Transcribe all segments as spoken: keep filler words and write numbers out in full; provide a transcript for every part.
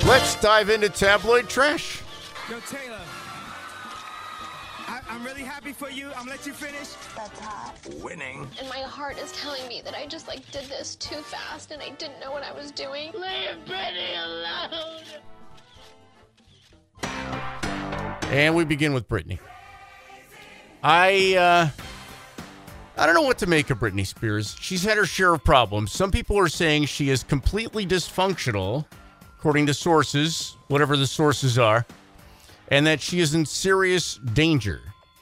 Let's dive into tabloid trash. Yo, Taylor, I, I'm really happy for you. I'm gonna let you finish. That's hot. Winning. And my heart is telling me that I just like did this too fast and I didn't know what I was doing. Leave Brittany alone. And we begin with Britney. I, uh, I don't know what to make of Britney Spears. She's had her share of problems. Some people are saying she is completely dysfunctional, according to sources, whatever the sources are, and that she is in serious danger.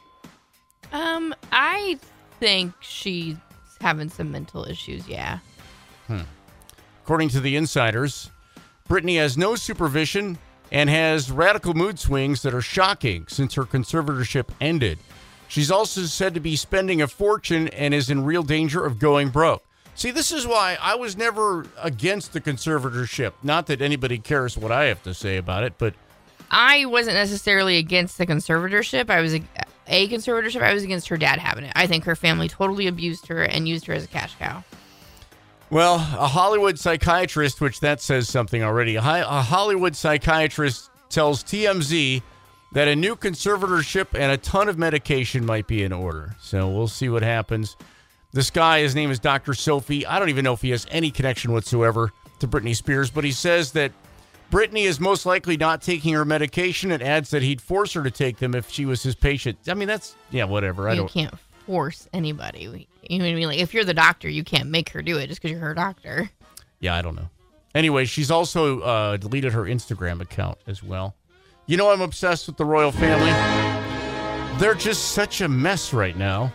Um, I think she's having some mental issues, yeah. Hmm. According to the insiders, Britney has no supervision and has radical mood swings that are shocking since her conservatorship ended. She's also said to be spending a fortune and is in real danger of going broke. See, this is why I was never against the conservatorship. Not that anybody cares what I have to say about it, but... I wasn't necessarily against the conservatorship. I was a, a conservatorship. I was against her dad having it. I think her family totally abused her and used her as a cash cow. Well, a Hollywood psychiatrist, which that says something already, a, hi- a Hollywood psychiatrist tells T M Z that a new conservatorship and a ton of medication might be in order. So we'll see what happens. This guy, his name is Doctor Sophie. I don't even know if he has any connection whatsoever to Britney Spears, but he says that Britney is most likely not taking her medication and adds that he'd force her to take them if she was his patient. I mean, that's, yeah, whatever. I you don't... can't force anybody. You know what I mean? Like, if you're the doctor, you can't make her do it just because you're her doctor. Yeah, I don't know. Anyway, she's also uh, deleted her Instagram account as well. You know, I'm obsessed with the royal family. They're just such a mess right now.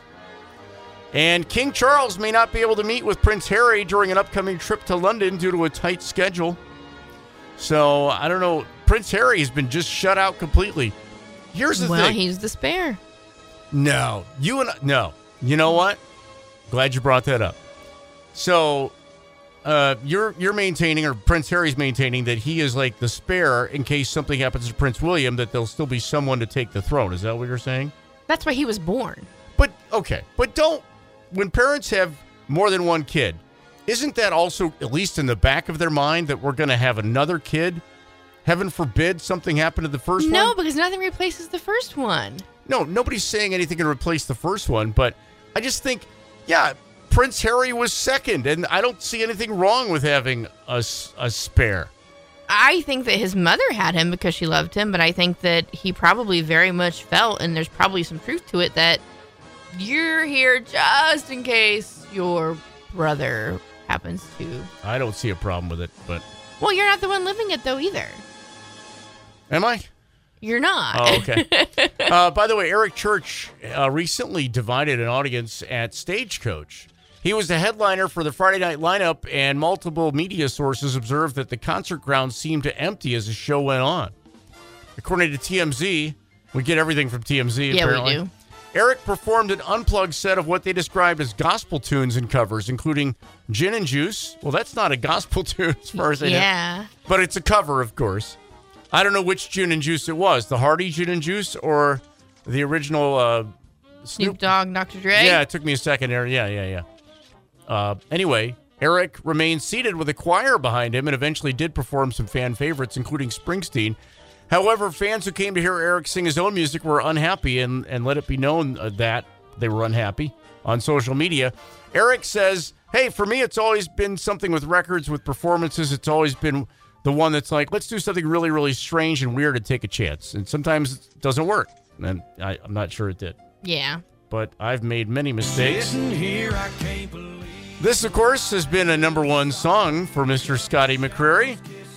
And King Charles may not be able to meet with Prince Harry during an upcoming trip to London due to a tight schedule. So, I don't know. Prince Harry has been just shut out completely. Here's the well, thing. Well, he's the spare. No. You and I, no. You know what? Glad you brought that up. So, uh, you're you're maintaining, or Prince Harry's maintaining, that he is like the spare in case something happens to Prince William, that there'll still be someone to take the throne. Is that what you're saying? That's why he was born. But, okay. But don't, when parents have more than one kid, isn't that also, at least in the back of their mind, that we're going to have another kid? Heaven forbid something happened to the first no, one? No, because nothing replaces the first one. No, nobody's saying anything can replace the first one, but I just think, yeah, Prince Harry was second, and I don't see anything wrong with having a, a spare. I think that his mother had him because she loved him, but I think that he probably very much felt, and there's probably some truth to it, that you're here just in case your brother happens to. I don't see a problem with it, but... Well, you're not the one living it, though, either. Am I? You're not. Oh, okay. uh, by the way, Eric Church uh, recently divided an audience at Stagecoach. He was the headliner for the Friday night lineup, and multiple media sources observed that the concert grounds seemed to empty as the show went on. According to T M Z, we get everything from T M Z, yeah, apparently. we do. Eric performed an unplugged set of what they described as gospel tunes and covers, including Gin and Juice. Well, that's not a gospel tune as far as I know. Yeah. But it's a cover, of course. I don't know which Gin and Juice it was, the Hardy Gin and Juice or the original uh, Snoop, Snoop Dogg, Doctor Dre? Yeah, it took me a second there. Yeah, yeah, yeah. Uh, anyway, Eric remained seated with a choir behind him and eventually did perform some fan favorites, including Springsteen. However, fans who came to hear Eric sing his own music were unhappy and, and let it be known that they were unhappy on social media. Eric says, hey, for me, it's always been something with records, with performances. It's always been the one that's like, let's do something really, really strange and weird and take a chance. And sometimes it doesn't work. And I, I'm not sure it did. Yeah. But I've made many mistakes. Here, I can't believe. This, of course, has been a number one song for Mister Scotty McCreery.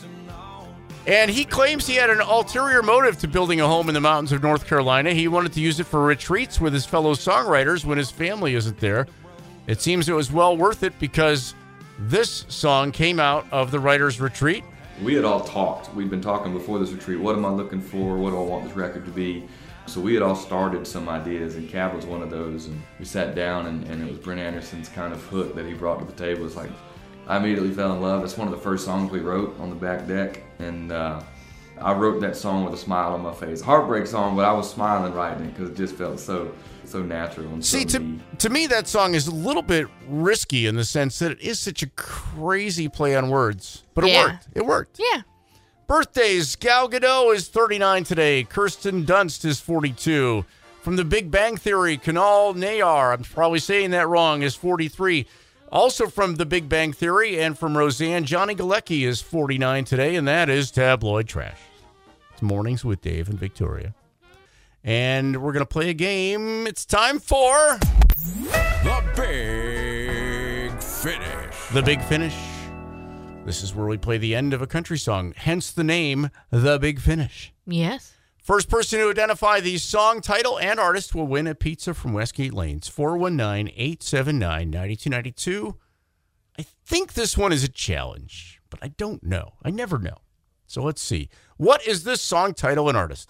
And he claims he had an ulterior motive to building a home in the mountains of North Carolina. He wanted to use it for retreats with his fellow songwriters when his family isn't there. It seems it was well worth it because this song came out of the writer's retreat. We had all talked. We'd been talking before this retreat. What am I looking for? What do I want this record to be? So we had all started some ideas, and Cab was one of those. And we sat down, and, and it was Brent Anderson's kind of hook that he brought to the table. It's like, I immediately fell in love. It's one of the first songs we wrote on the back deck, and uh, I wrote that song with a smile on my face. Heartbreak song, but I was smiling writing it because it just felt so so natural. And See, so to, to me, that song is a little bit risky in the sense that it is such a crazy play on words, but it Yeah. worked. It worked. Yeah. Birthdays. Gal Gadot is thirty-nine today. Kirsten Dunst is forty-two. From The Big Bang Theory, Kunal Nayar, I'm probably saying that wrong, is forty-three. Also from The Big Bang Theory and from Roseanne, Johnny Galecki is forty-nine today, and that is Tabloid Trash. It's Mornings with Dave and Victoria. And we're going to play a game. It's time for... The Big Finish. The Big Finish. This is where we play the end of a country song, hence the name, The Big Finish. Yes. First person to identify the song title and artist will win a pizza from Westgate Lanes. four one nine, eight seven nine, nine two nine two. I think this one is a challenge, but I don't know. I never know. So let's see. What is this song title and artist?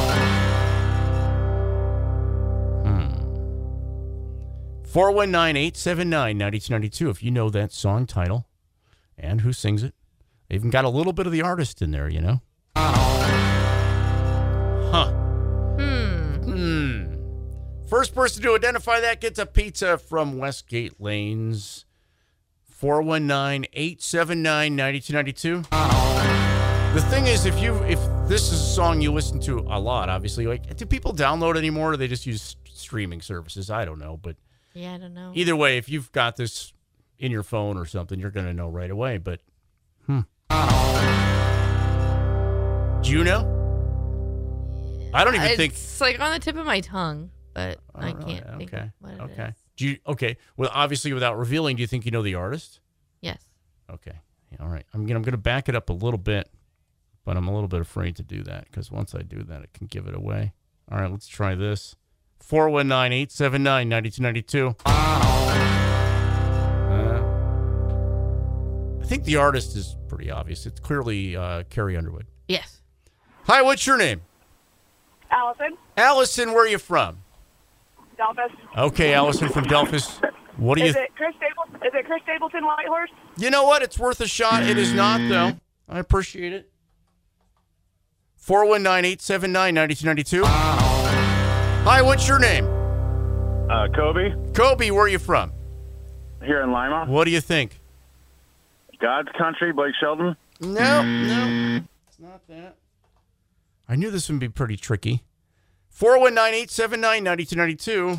four one nine, eight seven nine, nine two nine two if you know that song title and who sings it. They even got a little bit of the artist in there, you know? Huh. Hmm. Hmm. First person to identify that gets a pizza from Westgate Lanes. four one nine, eight seven nine, nine two nine two. The thing is, if you if this is a song you listen to a lot, obviously, like, do people download anymore or do they just use streaming services? I don't know, but... Yeah, I don't know. Either way, if you've got this in your phone or something, you're going to know right away. But, hmm. Do you know? I don't even it's think. It's like on the tip of my tongue, but Oh, I really? can't think Okay. of what it Okay. is. Do you? Okay. Well, obviously, without revealing, do you think you know the artist? Yes. Okay. Yeah, all right. I'm gonna I'm gonna back it up a little bit, but I'm a little bit afraid to do that because once I do that, it can give it away. All right. Let's try this. four one nine, eight seven nine, nine two nine two. Uh, I think the artist is pretty obvious. It's clearly uh, Carrie Underwood. Yes. Hi, what's your name? Allison, Allison, where are you from? Delphus. Okay, Allison from Delphus. What do you... Is it Chris Stapleton? Is it Chris Stapleton Whitehorse? You know what? It's worth a shot. It is not, though. I appreciate it. four one nine, eight seven nine, nine two nine two. Hi, what's your name? Uh, Kobe, Kobe, where are you from? here in Lima. What do you think? God's Country, Blake Shelton. No, no. It's not that. I knew this would be pretty tricky. four one nine, eight seven nine, nine two nine two.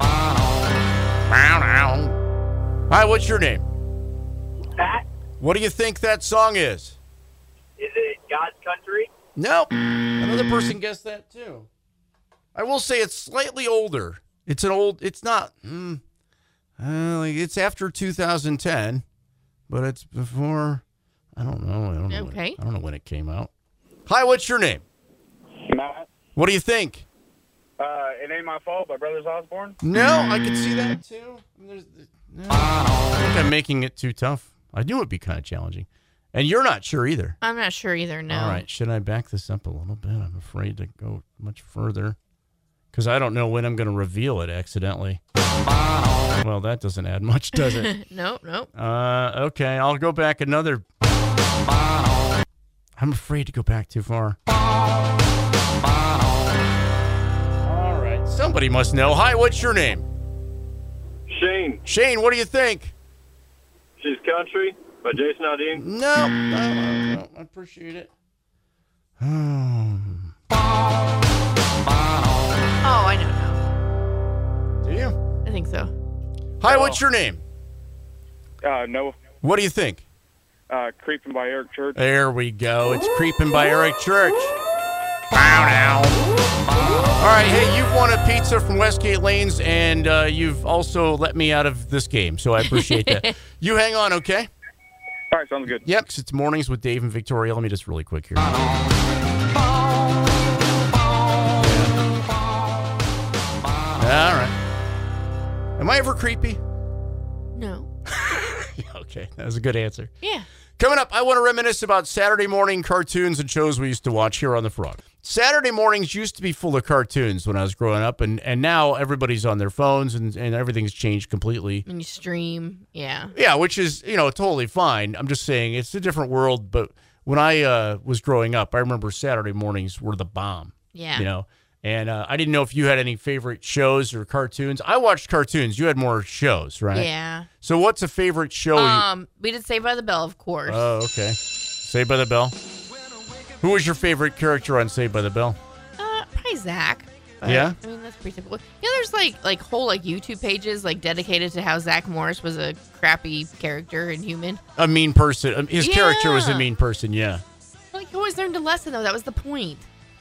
Hi, what's your name? Pat. What do you think that song is? Is it God's Country? Nope. Another person guessed that too. I will say it's slightly older. It's an old, it's not, mm, uh, like it's after two thousand ten, but it's before, I don't know. I don't know. Okay. When, I don't know when it came out. Hi, what's your name? Matt. What do you think? Uh, It Ain't My Fault by Brothers Osborne. No, I can see that too. There's, no, I think I'm making it too tough. I knew it'd be kind of challenging. And you're not sure either. I'm not sure either, no. All right. Should I back this up a little bit? I'm afraid to go much further because I don't know when I'm going to reveal it accidentally. Well, that doesn't add much, does it? Nope, nope. uh, okay. I'll go back another. I'm afraid to go back too far. All right. Somebody must know. Hi, what's your name? Shane, Shane, what do you think? She's Country by Jason Aldean. No, no, no, no. I appreciate it. Oh, I don't know. Do you? I think so. Hi, what's your name? Uh, no, What do you think? uh, Creeping by Eric Church. There we go. It's Creeping by Eric Church. Bow now. All right, hey, you've won a pizza from Westgate Lanes, and uh, you've also let me out of this game, so I appreciate that. You hang on, okay? All right, sounds good. Yep, 'cause it's Mornings with Dave and Victoria. Let me just really quick here. All right. Am I ever creepy? No. Okay, that was a good answer. Yeah. Coming up, I want to reminisce about Saturday morning cartoons and shows we used to watch here on The Frog. Saturday mornings used to be full of cartoons when I was growing up, and, and now everybody's on their phones, and, and everything's changed completely. And you stream. Yeah. Yeah, which is, you know, totally fine. I'm just saying it's a different world, but when I uh, was growing up, I remember Saturday mornings were the bomb. Yeah. You know, and uh, I didn't know if you had any favorite shows or cartoons. I watched cartoons. You had more shows, right? Yeah. So what's a favorite show? you- Um, we did Saved by the Bell, of course. Oh, okay. Saved by the Bell. Who was your favorite character on Saved by the Bell? Uh, probably Zach. But, Yeah? I mean, that's pretty typical. You know, there's like like whole like YouTube pages like dedicated to how Zach Morris was a crappy character and human. A mean person. Um, His character was a Yeah. mean person, yeah. Like, he always learned a lesson, though. That was the point.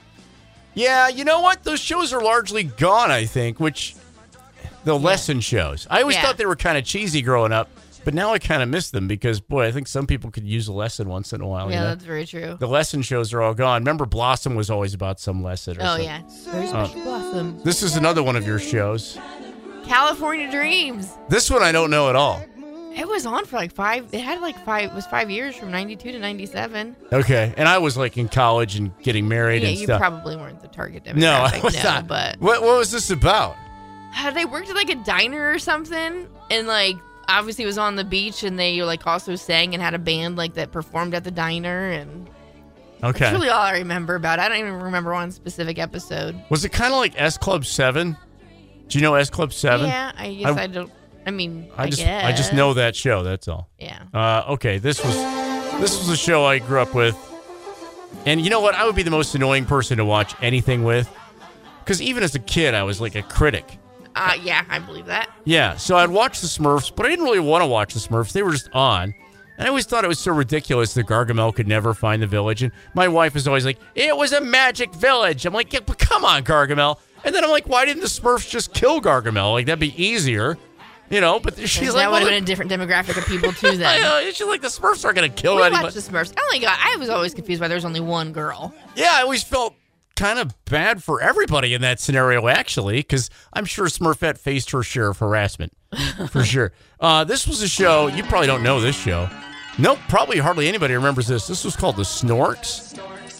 Yeah, you know what? Those shows are largely gone, I think, which the lesson shows. I always Yeah. thought they were kind of cheesy growing up, but now I kind of miss them because, boy, I think some people could use a lesson once in a while. Yeah, you know? that's very true. The lesson shows are all gone. Remember, Blossom was always about some lesson. Or Oh, something. yeah. Very special Blossom. This is another one of your shows. California Dreams. This one I don't know at all. It was on for like five. It had like five. It was five years from ninety-two to ninety-seven. Okay, and I was like in college and getting married Yeah, and you stuff. probably weren't the target demographic. No, I was no, not. But What, what was this about? uh, they worked at like a diner or something, and like obviously it was on the beach, and they like also sang and had a band like that performed at the diner, and Okay. that's really all I remember about it. I don't even remember one specific episode. Was it kind of like S Club seven? Do you know S Club seven? Yeah, I guess I, I- don't. I mean, I I, just guess. I just know that show. That's all. Yeah. Uh, okay, this was this was a show I grew up with, and you know what? I would be the most annoying person to watch anything with, because even as a kid, I was like a critic. Uh, yeah, I believe that. Yeah, so I'd watch the Smurfs, but I didn't really want to watch the Smurfs. They were just on. And I always thought it was so ridiculous that Gargamel could never find the village. And my wife was always like, it was a magic village. I'm like, yeah, but come on, Gargamel. And then I'm like, why didn't the Smurfs just kill Gargamel? Like, that'd be easier. You know, but she's Because like, that would well, have been a different demographic of people too. I Then know, she's like, the Smurfs aren't going to kill we anybody. watched the Smurfs. Oh my god, I was always confused why there was only one girl. Yeah, I always felt kind of bad for everybody in that scenario, actually, because I'm sure Smurfette faced her share of harassment, for sure. Uh, this was a show, you probably don't know this show. Nope, probably hardly anybody remembers this. This was called The Snorks.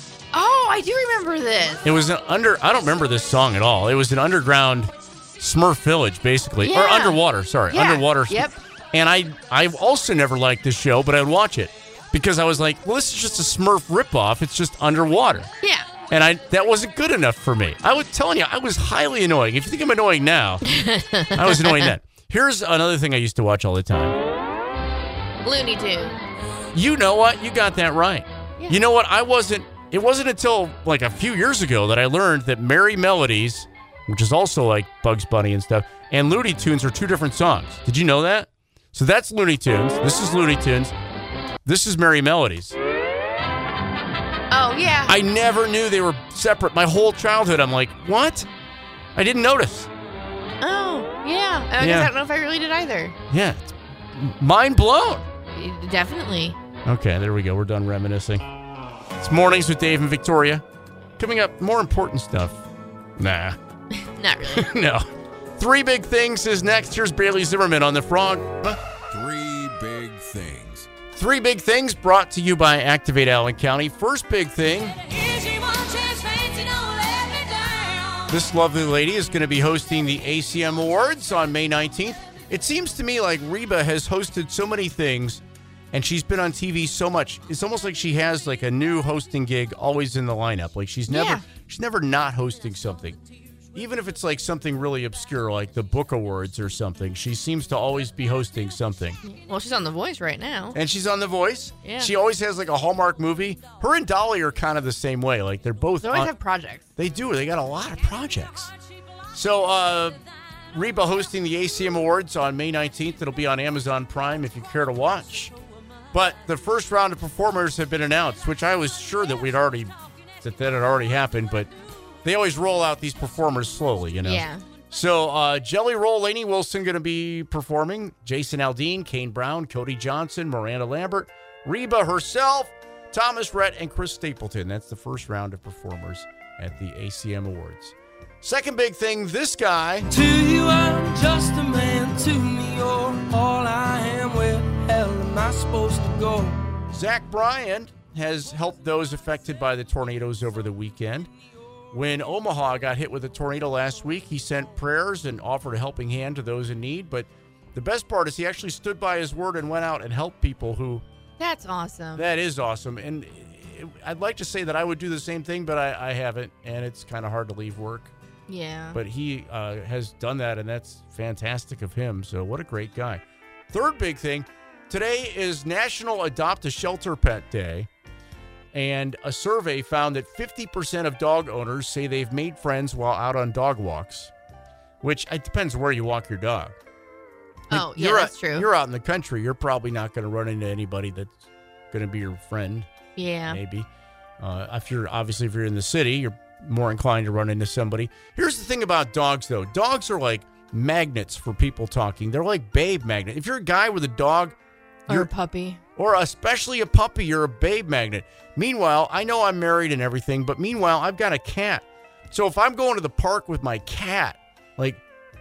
Oh, I do remember this. It was an under, I don't remember this song at all. It was an underground Smurf village, basically. Or Yeah. underwater, sorry. Yeah, Underwater. yep. And I, I also never liked this show, but I'd watch it because I was like, well, this is just a Smurf ripoff. It's just underwater. Yeah. And I that wasn't good enough for me. I was telling you, I was highly annoying. If you think I'm annoying now, I was annoying then. Here's another thing I used to watch all the time. Looney Tunes. You know what? You got that right. Yeah. You know what? I wasn't, it wasn't until like a few years ago that I learned that Merry Melodies, which is also like Bugs Bunny and stuff, and Looney Tunes are two different songs. Did you know that? So that's Looney Tunes. This is Looney Tunes. This is Merry Melodies. Oh yeah. I never knew they were separate. My whole childhood, I'm like, what? I didn't notice. oh yeah. I Yeah. guess I don't know if I really did either. Yeah, it's mind blown. Definitely. Okay, there we go. We're done reminiscing. It's Mornings with Dave and Victoria. Coming up, more important stuff. Nah, Not really. no. Three Big Things is next. Here's Bailey Zimmerman on The Frog. Three big things. Three Big Things brought to you by Activate Allen County. First big thing, this lovely lady is going to be hosting the A C M Awards on May nineteenth. It seems to me like Reba has hosted so many things and she's been on T V so much. It's almost like she has like a new hosting gig always in the lineup. Like she's never Yeah. she's never not hosting something. Even if it's like something really obscure like the Book Awards or something, she seems to always be hosting something. Well, she's on The Voice right now. And she's on The Voice. Yeah. She always has like a Hallmark movie. Her and Dolly are kind of the same way. Like they're both They always on- have projects. They do. They got a lot of projects. So, uh, Reba hosting the A C M Awards on May nineteenth. It'll be on Amazon Prime if you care to watch. But the first round of performers have been announced, which I was sure that we'd already, that that had already happened, but they always roll out these performers slowly, you know? Yeah. So, uh, Jelly Roll, Lainey Wilson going to be performing. Jason Aldean, Kane Brown, Cody Johnson, Miranda Lambert, Reba herself, Thomas Rhett, and Chris Stapleton. That's the first round of performers at the A C M Awards. Second big thing, this guy. To you I'm just a man, to me you're all I am. Where the hell am I supposed to go? Zach Bryan has helped those affected by the tornadoes over the weekend. When Omaha got hit with a tornado last week, he sent prayers and offered a helping hand to those in need. But the best part is he actually stood by his word and went out and helped people who... That's awesome. That is awesome. And it, I'd like to say that I would do the same thing, but I, I haven't. And it's kind of hard to leave work. Yeah. But he uh, has done that, and that's fantastic of him. So what a great guy. Third big thing, today is National Adopt a Shelter Pet Day. And a survey found that fifty percent of dog owners say they've made friends while out on dog walks, which it depends where you walk your dog. Like, Oh, yeah, you're that's out, true. You're out in the country. You're probably not going to run into anybody that's going to be your friend. Yeah. Maybe. Uh, if you're obviously if you're in the city, you're more inclined to run into somebody. Here's the thing about dogs, though. Dogs are like magnets for people talking. They're like babe magnet. If you're a guy with a dog, Or you're a puppy. or especially a puppy, you're a babe magnet. Meanwhile, I know I'm married and everything, but meanwhile, I've got a cat. So if I'm going to the park with my cat, like,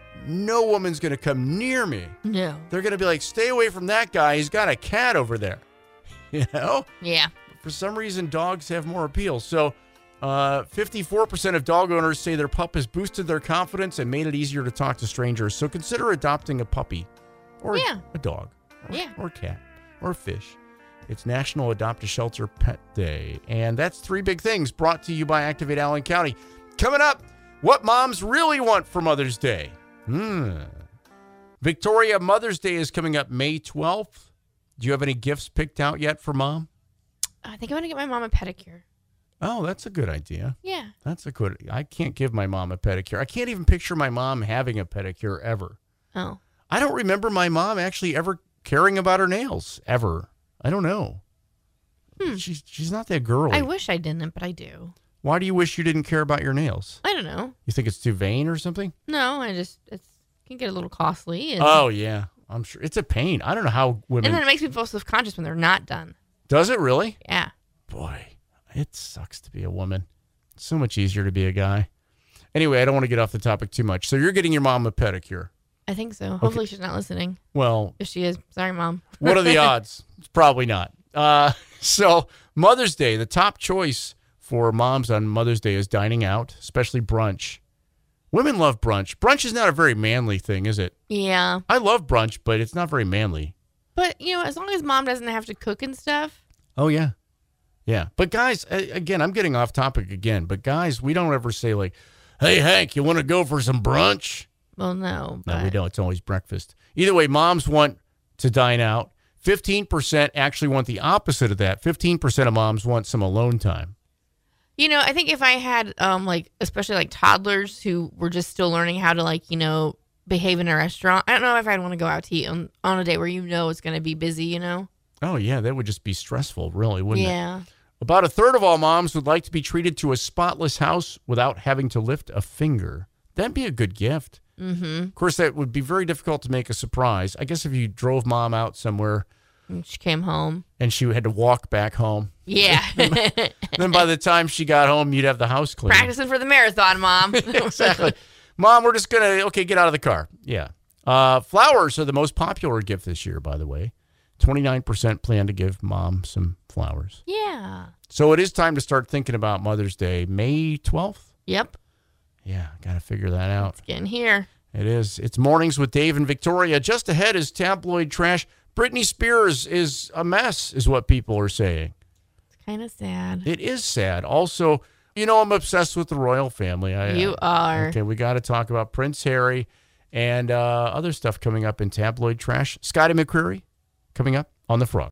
no woman's going to come near me. No. They're going to be like, stay away from that guy. He's got a cat over there. You know? Yeah. For some reason, dogs have more appeal. So uh, fifty-four percent of dog owners say their pup has boosted their confidence and made it easier to talk to strangers. So consider adopting a puppy or Yeah. a dog. Or, Yeah. or a cat, or a fish. It's National Adopt a Shelter Pet Day. And that's three big things brought to you by Activate Allen County. Coming up, what moms really want for Mother's Day. Hmm. Victoria, Mother's Day is coming up May twelfth. Do you have any gifts picked out yet for mom? I think I'm going to get my mom a pedicure. Oh, that's a good idea. Yeah. That's a good. I can't give my mom a pedicure. I can't even picture my mom having a pedicure ever. Oh. I don't remember my mom actually ever caring about her nails ever. I don't know. Hmm. She's she's not that girly. I wish I didn't, but I do. Why do you wish you didn't care about your nails? I don't know. You think it's too vain or something? No, I just it's can get a little costly. And, Oh yeah, I'm sure it's a pain. I don't know how women. and then it makes me feel self-conscious when they're not done. Does it really? Yeah. Boy, it sucks to be a woman. It's so much easier to be a guy. Anyway, I don't want to get off the topic too much. So you're getting your mom a pedicure. I think so. Hopefully she's not listening. Well, If she is, sorry, Mom. what are the odds? It's probably not. Uh, so Mother's Day, the top choice for moms on Mother's Day is dining out, especially brunch. Women love brunch. Brunch is not a very manly thing, is it? Yeah. I love brunch, but it's not very manly. But, you know, as long as Mom doesn't have to cook and stuff. Oh, yeah. Yeah. But guys, a- again, I'm getting off topic again, but guys, we don't ever say like, hey, Hank, you want to go for some brunch? Well, no. No, But we don't. It's always breakfast. Either way, moms want to dine out. fifteen percent actually want the opposite of that. fifteen percent of moms want some alone time. You know, I think if I had, um, like, especially like toddlers who were just still learning how to, like, you know, behave in a restaurant, I don't know if I'd want to go out to eat on, on a day where you know it's going to be busy, you know? Oh, yeah, that would just be stressful, really, wouldn't it? Yeah. About a third of all moms would like to be treated to a spotless house without having to lift a finger. That'd be a good gift. Mm-hmm. Of course, that would be very difficult to make a surprise. I guess if you drove mom out somewhere And she came home. and she had to walk back home, Yeah. then by the time she got home, you'd have the house clean. Practicing for the marathon, Mom. Exactly. Mom, we're just going to, okay, get out of the car. Yeah. Uh, flowers are the most popular gift this year, by the way. twenty-nine percent plan to give mom some flowers. Yeah. So it is time to start thinking about Mother's Day, May twelfth. Yep. Yeah, got to figure that out. It's getting here. It is. It's Mornings with Dave and Victoria. Just ahead is tabloid trash. Britney Spears is a mess, is what people are saying. It's kind of sad. It is sad. Also, you know, I'm obsessed with the royal family. I, You are. Okay, we got to talk about Prince Harry and uh, other stuff coming up in tabloid trash. Scotty McCreery coming up on The Frog.